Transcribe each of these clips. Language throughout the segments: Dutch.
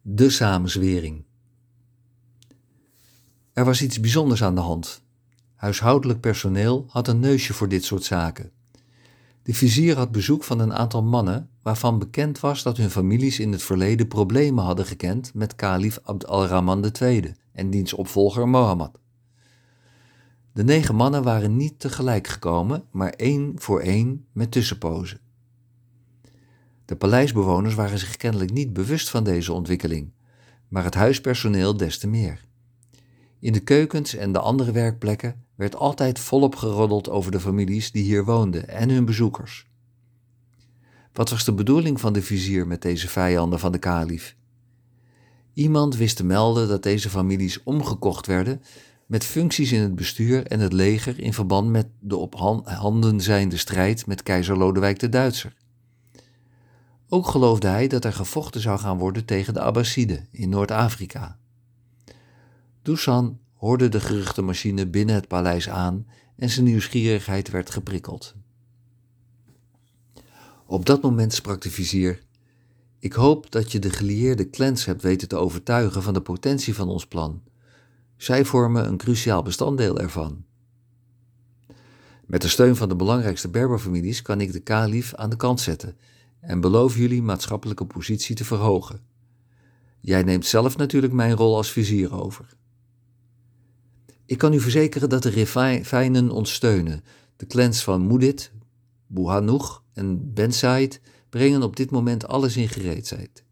De samenzwering. Er was iets bijzonders aan de hand. Huishoudelijk personeel had een neusje voor dit soort zaken. De vizier had bezoek van een aantal mannen waarvan bekend was dat hun families in het verleden problemen hadden gekend met kalif Abd al-Rahman II en diens opvolger Mohammed. De 9 mannen waren niet tegelijk gekomen, maar 1 voor 1 met tussenpozen. De paleisbewoners waren zich kennelijk niet bewust van deze ontwikkeling, maar het huispersoneel des te meer. In de keukens en de andere werkplekken werd altijd volop geroddeld over de families die hier woonden en hun bezoekers. Wat was de bedoeling van de vizier met deze vijanden van de kalif? Iemand wist te melden dat deze families omgekocht werden met functies in het bestuur en het leger in verband met de op handen zijnde strijd met keizer Lodewijk de Duitser. Ook geloofde hij dat er gevochten zou gaan worden tegen de Abbasiden in Noord-Afrika. Dusan hoorde de geruchtenmachine binnen het paleis aan en zijn nieuwsgierigheid werd geprikkeld. Op dat moment sprak de vizier: "Ik hoop dat je de gelieerde clans hebt weten te overtuigen van de potentie van ons plan. Zij vormen een cruciaal bestanddeel ervan. Met de steun van de belangrijkste Berberfamilies kan ik de kalif aan de kant zetten en beloof jullie maatschappelijke positie te verhogen. Jij neemt zelf natuurlijk mijn rol als vizier over. Ik kan u verzekeren dat de Rifijnen ons steunen. De clans van Moedid, Buhanoeg en Ben Said brengen op dit moment alles in gereedheid.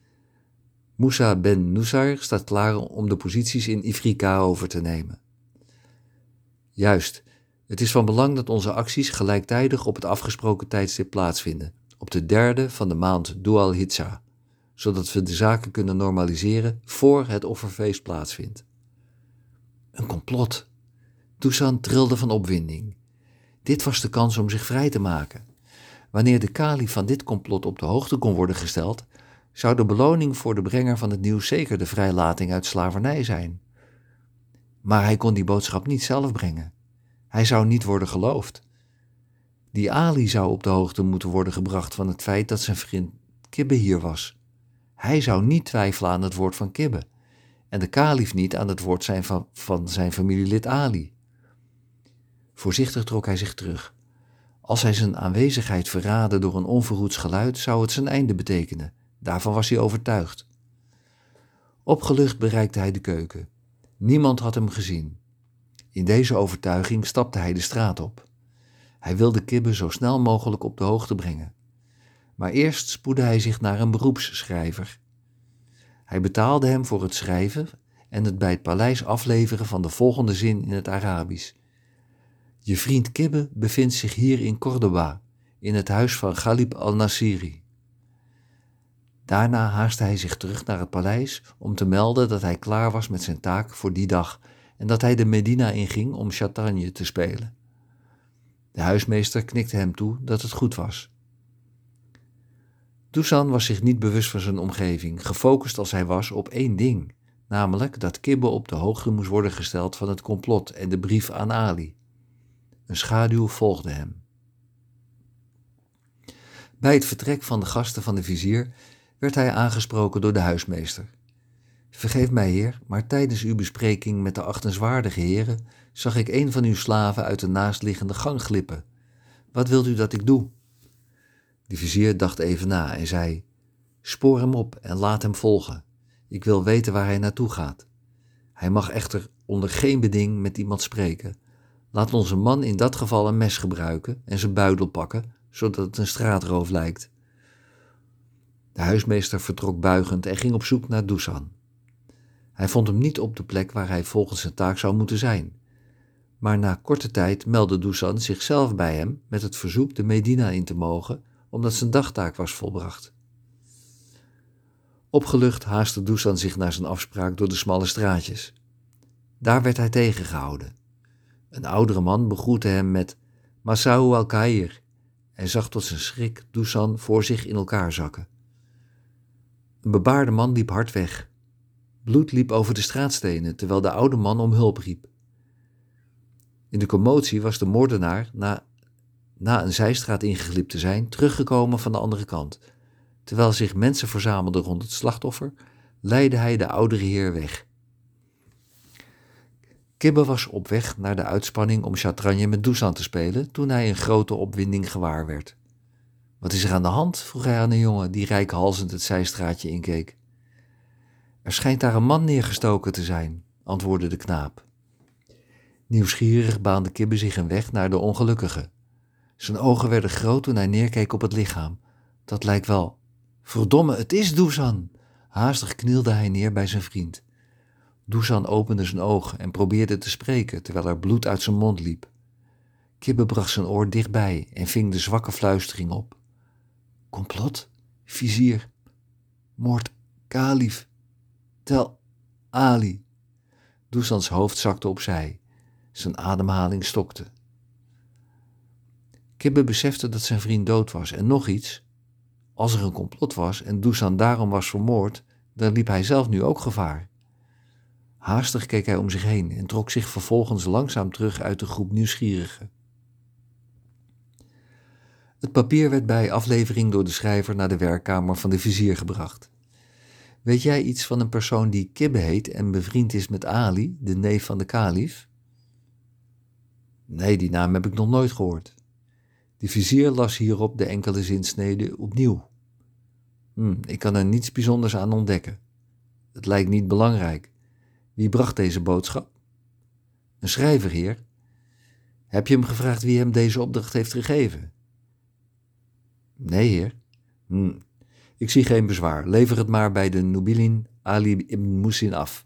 Moussa ben Nusayr staat klaar om de posities in Ifrika over te nemen. Juist, het is van belang dat onze acties gelijktijdig op het afgesproken tijdstip plaatsvinden, op de 3e van de maand Dhul al-Hijja, zodat we de zaken kunnen normaliseren voor het offerfeest plaatsvindt." Een complot. Dusan trilde van opwinding. Dit was de kans om zich vrij te maken. Wanneer de kalif van dit complot op de hoogte kon worden gesteld, zou de beloning voor de brenger van het nieuws zeker de vrijlating uit slavernij zijn. Maar hij kon die boodschap niet zelf brengen. Hij zou niet worden geloofd. Die Ali zou op de hoogte moeten worden gebracht van het feit dat zijn vriend Kibbe hier was. Hij zou niet twijfelen aan het woord van Kibbe en de kalif niet aan het woord van zijn familielid Ali. Voorzichtig trok hij zich terug. Als hij zijn aanwezigheid verraadde door een onverhoeds geluid, zou het zijn einde betekenen. Daarvan was hij overtuigd. Opgelucht bereikte hij de keuken. Niemand had hem gezien. In deze overtuiging stapte hij de straat op. Hij wilde Kibbe zo snel mogelijk op de hoogte brengen. Maar eerst spoedde hij zich naar een beroepsschrijver. Hij betaalde hem voor het schrijven en het bij het paleis afleveren van de volgende zin in het Arabisch: "Je vriend Kibbe bevindt zich hier in Cordoba, in het huis van Ghalib al-Nasiri." Daarna haastte hij zich terug naar het paleis om te melden dat hij klaar was met zijn taak voor die dag en dat hij de Medina inging om Chattagne te spelen. De huismeester knikte hem toe dat het goed was. Dusan was zich niet bewust van zijn omgeving, gefocust als hij was op 1 ding, namelijk dat Kibbe op de hoogte moest worden gesteld van het complot en de brief aan Ali. Een schaduw volgde hem. Bij het vertrek van de gasten van de vizier werd hij aangesproken door de huismeester. "Vergeef mij, heer, maar tijdens uw bespreking met de achtenswaardige heren zag ik een van uw slaven uit de naastliggende gang glippen. Wat wilt u dat ik doe?" De vizier dacht even na en zei: "Spoor hem op en laat hem volgen. Ik wil weten waar hij naartoe gaat. Hij mag echter onder geen beding met iemand spreken. Laat onze man in dat geval een mes gebruiken en zijn buidel pakken, zodat het een straatroof lijkt." De huismeester vertrok buigend en ging op zoek naar Dusan. Hij vond hem niet op de plek waar hij volgens zijn taak zou moeten zijn. Maar na korte tijd meldde Dusan zichzelf bij hem met het verzoek de Medina in te mogen, omdat zijn dagtaak was volbracht. Opgelucht haastte Dusan zich naar zijn afspraak door de smalle straatjes. Daar werd hij tegengehouden. Een oudere man begroette hem met "Masau al-Khair" en zag tot zijn schrik Dusan voor zich in elkaar zakken. Een bebaarde man liep hard weg. Bloed liep over de straatstenen, terwijl de oude man om hulp riep. In de commotie was de moordenaar, na een zijstraat ingeglipt te zijn, teruggekomen van de andere kant. Terwijl zich mensen verzamelden rond het slachtoffer, leidde hij de oudere heer weg. Kibbe was op weg naar de uitspanning om shatranje met Dusan te spelen toen hij een grote opwinding gewaar werd. Wat is er aan de hand? Vroeg hij aan een jongen die reikhalzend het zijstraatje inkeek. Er schijnt daar een man neergestoken te zijn, antwoordde de knaap. Nieuwsgierig baande Kibbe zich een weg naar de ongelukkige. Zijn ogen werden groot toen hij neerkeek op het lichaam. Dat lijkt wel. Verdomme, het is Dusan! Haastig knielde hij neer bij zijn vriend. Dusan opende zijn ogen en probeerde te spreken terwijl er bloed uit zijn mond liep. Kibbe bracht zijn oor dichtbij en ving de zwakke fluistering op. Complot, vizier, moord, kalif, tel, Ali. Dusans hoofd zakte opzij. Zijn ademhaling stokte. Kibbe besefte dat zijn vriend dood was en nog iets. Als er een complot was en Dusan daarom was vermoord, dan liep hij zelf nu ook gevaar. Haastig keek hij om zich heen en trok zich vervolgens langzaam terug uit de groep nieuwsgierigen. Het papier werd bij aflevering door de schrijver naar de werkkamer van de vizier gebracht. Weet jij iets van een persoon die Kibbe heet en bevriend is met Ali, de neef van de kalif? Nee, die naam heb ik nog nooit gehoord. De vizier las hierop de enkele zinsneden opnieuw. Ik kan er niets bijzonders aan ontdekken. Het lijkt niet belangrijk. Wie bracht deze boodschap? Een schrijver, heer. Heb je hem gevraagd wie hem deze opdracht heeft gegeven? Nee, heer. Ik zie geen bezwaar. Lever het maar bij de Nubilin Ali ibn Musin af.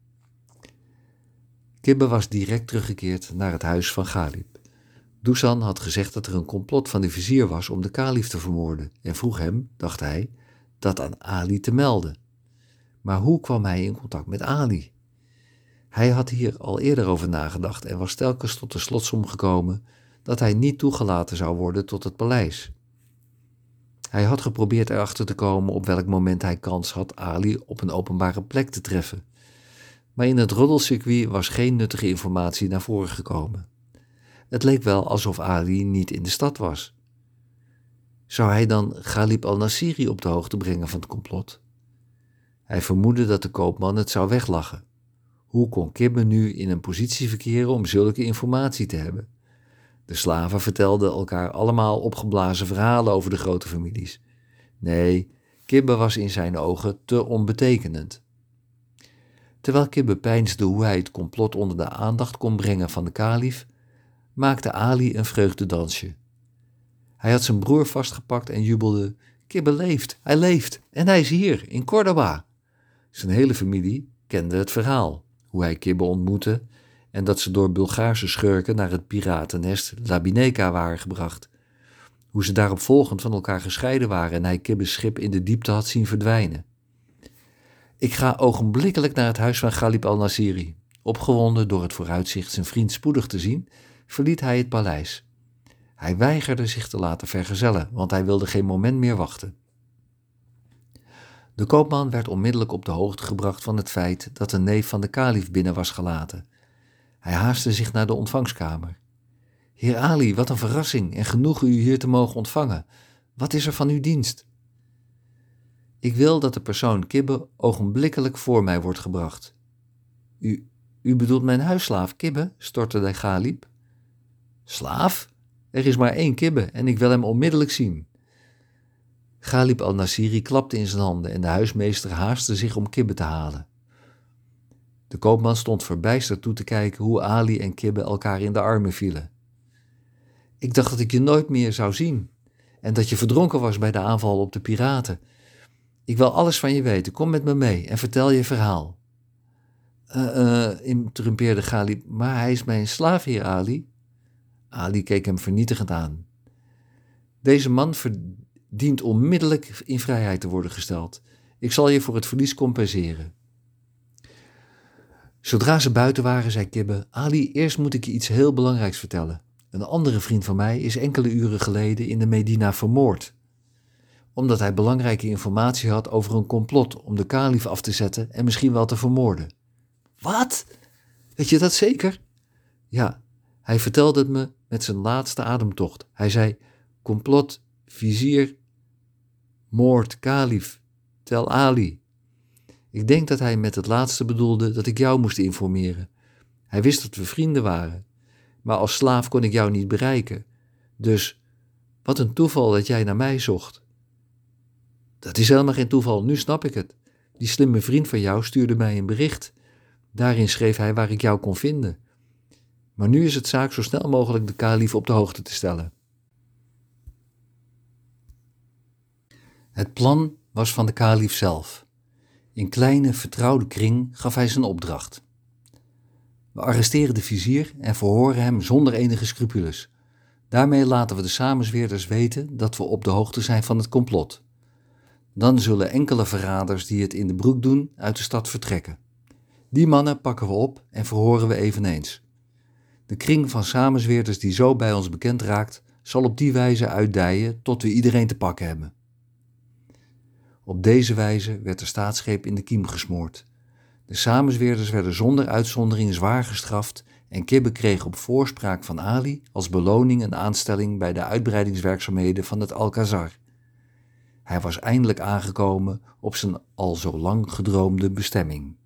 Kibbe was direct teruggekeerd naar het huis van Ghalib. Dusan had gezegd dat er een complot van de vizier was om de kalif te vermoorden en vroeg hem, dacht hij, dat aan Ali te melden. Maar hoe kwam hij in contact met Ali? Hij had hier al eerder over nagedacht en was telkens tot de slotsom gekomen dat hij niet toegelaten zou worden tot het paleis. Hij had geprobeerd erachter te komen op welk moment hij kans had Ali op een openbare plek te treffen. Maar in het roddelcircuit was geen nuttige informatie naar voren gekomen. Het leek wel alsof Ali niet in de stad was. Zou hij dan Ghalib al-Nasiri op de hoogte brengen van het complot? Hij vermoedde dat de koopman het zou weglachen. Hoe kon Kibbe nu in een positie verkeren om zulke informatie te hebben? De slaven vertelden elkaar allemaal opgeblazen verhalen over de grote families. Nee, Kibbe was in zijn ogen te onbetekenend. Terwijl Kibbe peinsde hoe hij het complot onder de aandacht kon brengen van de kalif, maakte Ali een vreugdedansje. Hij had zijn broer vastgepakt en jubelde: Kibbe leeft, hij leeft en hij is hier, in Cordoba. Zijn hele familie kende het verhaal, hoe hij Kibbe ontmoette en dat ze door Bulgaarse schurken naar het piratennest Labineka waren gebracht. Hoe ze daaropvolgend van elkaar gescheiden waren en hij Kibbe's schip in de diepte had zien verdwijnen. Ik ga ogenblikkelijk naar het huis van Ghalib al-Nasiri. Opgewonden door het vooruitzicht zijn vriend spoedig te zien, verliet hij het paleis. Hij weigerde zich te laten vergezellen, want hij wilde geen moment meer wachten. De koopman werd onmiddellijk op de hoogte gebracht van het feit dat een neef van de kalif binnen was gelaten. Hij haastte zich naar de ontvangskamer. Heer Ali, wat een verrassing en genoegen u hier te mogen ontvangen. Wat is er van uw dienst? Ik wil dat de persoon Kibbe ogenblikkelijk voor mij wordt gebracht. U bedoelt mijn huisslaaf Kibbe, stotterde Ghalib. Slaaf? Er is maar 1 Kibbe en ik wil hem onmiddellijk zien. Ghalib al-Nasiri klapte in zijn handen en de huismeester haastte zich om Kibbe te halen. De koopman stond verbijsterd toe te kijken hoe Ali en Kibbe elkaar in de armen vielen. Ik dacht dat ik je nooit meer zou zien en dat je verdronken was bij de aanval op de piraten. Ik wil alles van je weten, kom met me mee en vertel je verhaal. Interrumpeerde Ghalib, maar hij is mijn slaaf, heer Ali. Ali keek hem vernietigend aan. Deze man verdient onmiddellijk in vrijheid te worden gesteld. Ik zal je voor het verlies compenseren. Zodra ze buiten waren, zei Kibbe, Ali, eerst moet ik je iets heel belangrijks vertellen. Een andere vriend van mij is enkele uren geleden in de Medina vermoord, omdat hij belangrijke informatie had over een complot om de kalif af te zetten en misschien wel te vermoorden. Wat? Weet je dat zeker? Ja, hij vertelde het me met zijn laatste ademtocht. Hij zei, complot, vizier, moord, kalif, tel Ali. Ik denk dat hij met het laatste bedoelde dat ik jou moest informeren. Hij wist dat we vrienden waren. Maar als slaaf kon ik jou niet bereiken. Dus, wat een toeval dat jij naar mij zocht. Dat is helemaal geen toeval, nu snap ik het. Die slimme vriend van jou stuurde mij een bericht. Daarin schreef hij waar ik jou kon vinden. Maar nu is het zaak zo snel mogelijk de kalif op de hoogte te stellen. Het plan was van de kalif zelf. In kleine, vertrouwde kring gaf hij zijn opdracht. We arresteren de vizier en verhoren hem zonder enige scrupules. Daarmee laten we de samenzweerders weten dat we op de hoogte zijn van het complot. Dan zullen enkele verraders die het in de broek doen uit de stad vertrekken. Die mannen pakken we op en verhoren we eveneens. De kring van samenzweerders die zo bij ons bekend raakt, zal op die wijze uitdijen tot we iedereen te pakken hebben. Op deze wijze werd de staatsgreep in de kiem gesmoord. De samenzweerders werden zonder uitzondering zwaar gestraft en Kibbe kreeg op voorspraak van Ali als beloning een aanstelling bij de uitbreidingswerkzaamheden van het Alcazar. Hij was eindelijk aangekomen op zijn al zo lang gedroomde bestemming.